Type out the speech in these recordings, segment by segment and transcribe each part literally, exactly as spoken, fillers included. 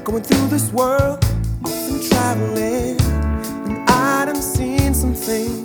Going through this world, often traveling, and I done seen some things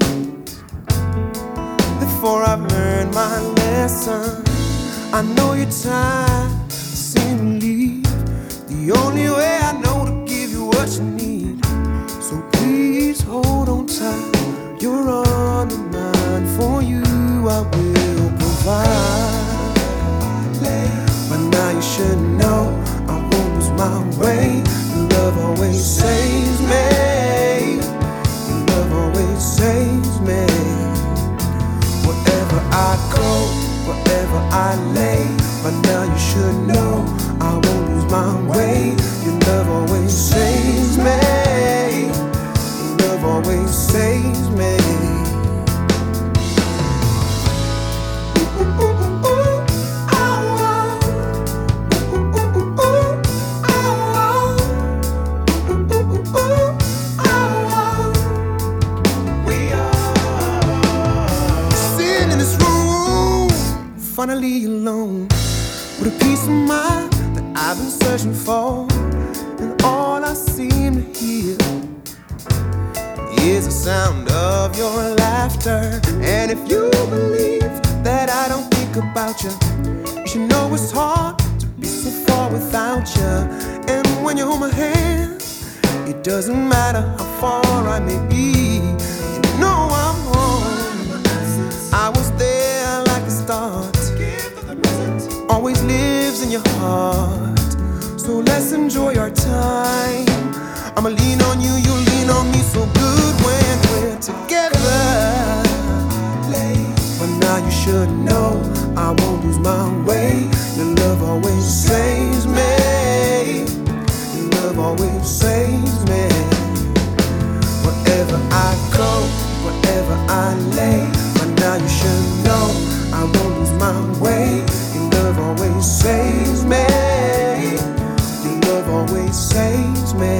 before I've learned my lesson. I know you're tired, seem to leave. The only way I know to give you what you need. So please hold on tight. You're on the mind. For you I will provide. But now you should know I won't lose my way. Your love always saves me. Your love always saves me. Wherever I go, wherever I lay, but now you should know I won't lose my way. Your love always saves me. Your love always saves me. Finally alone, with a peace of mind that I've been searching for. And all I seem to hear is the sound of your laughter. And if you believe that I don't think about you, you should know it's hard to be so far without you. And when you hold my hand, it doesn't matter how far I may be. You know I'm home. I was there like a start, always lives in your heart. So let's enjoy our time. I'ma lean on you, you lean on me. So good when we're together. But now you should know I won't lose my way. Your love always saves me. Your love always saves me. Wherever I go, wherever I lay, but now you should know I won't lose my way. Your love always saves me. Your love always saves me.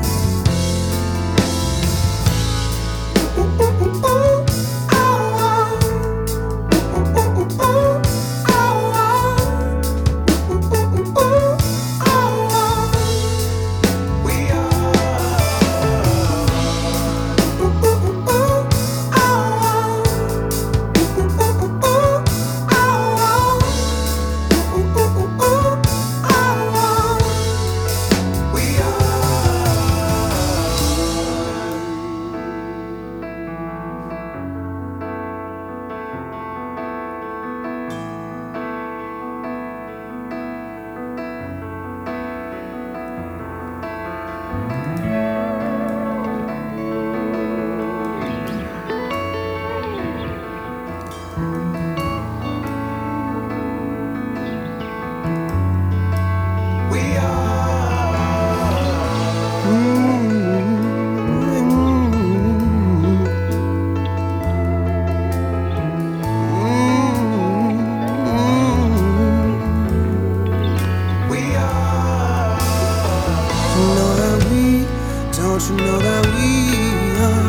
Don't you know that we are?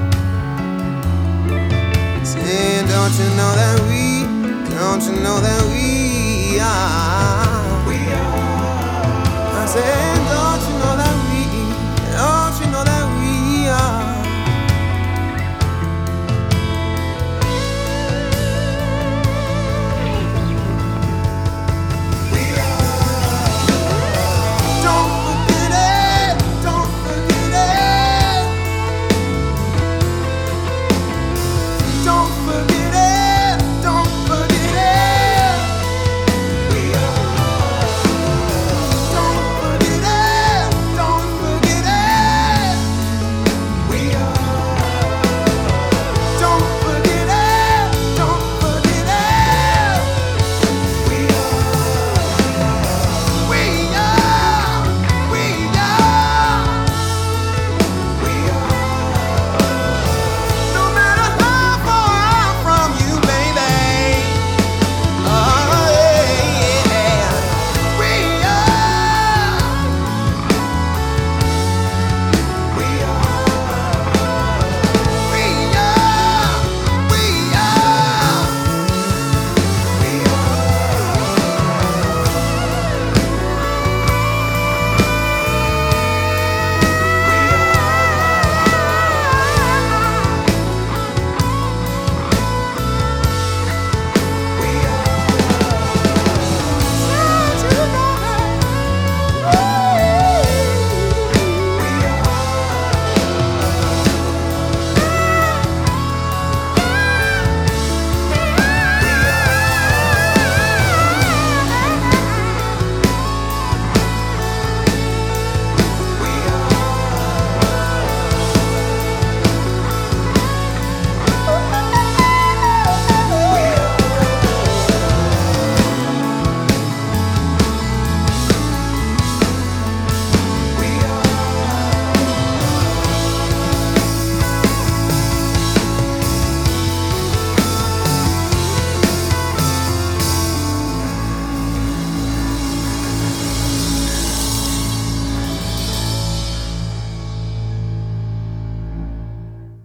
Saying, don't you know that we, don't you know that we are? We are. I said, don't